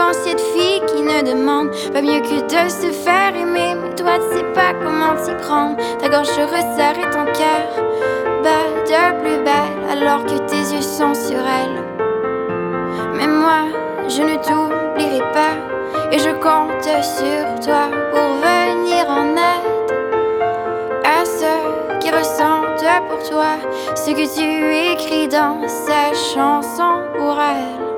devant cette fille qui ne demande pas mieux que de se faire aimer. Mais toi tu sais pas comment t'y prendre. Ta gorge se resserre et ton cœur bat de plus belle alors que tes yeux sont sur elle. Mais moi je ne t'oublierai pas et je compte sur toi pour venir en aide à ceux qui ressentent pour toi ce que tu écris dans ces chansons pour elle.